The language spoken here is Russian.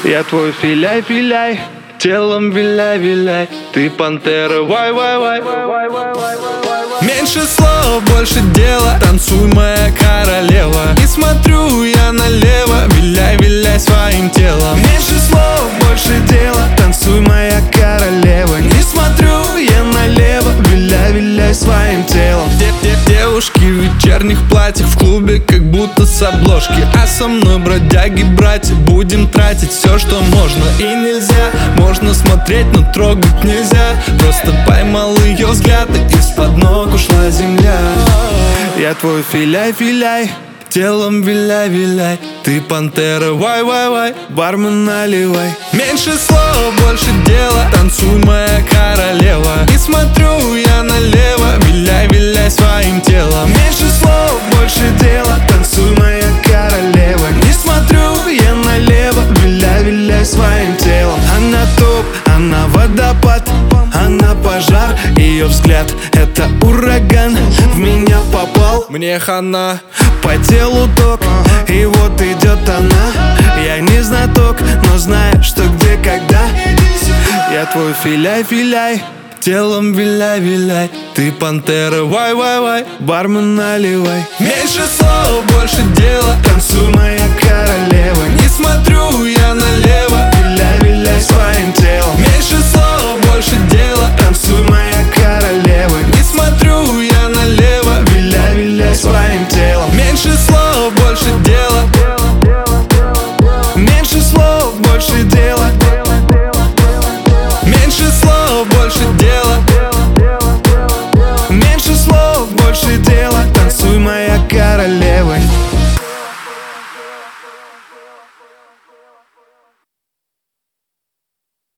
Я твой филяй-филяй, телом виляй-виляй. Ты пантера, вай-вай-вай. Меньше слов, больше дела. Танцуй, моя королева. Не смотрю я налево. Виляй-виляй своим телом. Меньше слов, больше дела. Танцуй, моя королева. Не смотрю я налево. Виляй-виляй своим телом. Девушки в вечерних платьях в клубе, как будто с обложки. А со мной бродяги, братья, будем тратить все, что можно и нельзя. Можно смотреть, но трогать нельзя. Просто поймал ее взгляд, и из-под ног ушла земля. Я твой филяй-филяй, телом виляй-виляй. Ты пантера, вай-вай-вай. Бармен, наливай. Меньше слов, больше дела. Танцуй, моя королева. Не смотрю я налево. Виляй-виляй своим телом. Меньше слов, больше дела. Танцуй, моя королева. Не смотрю я налево. Виляй-виляй своим телом. Она топ, она водопад, она пожар. Ее взгляд — это ураган. В меня попал, мне хана. По телу ток, и вот идет она. Я не знаток, но знаю, что где, когда. Я твой филяй-филяй, телом виляй-виляй. Ты пантера, вай-вай-вай. Бармен, наливай. Меньше слов, больше дела. Танцуй, моя королева. Не смотрю я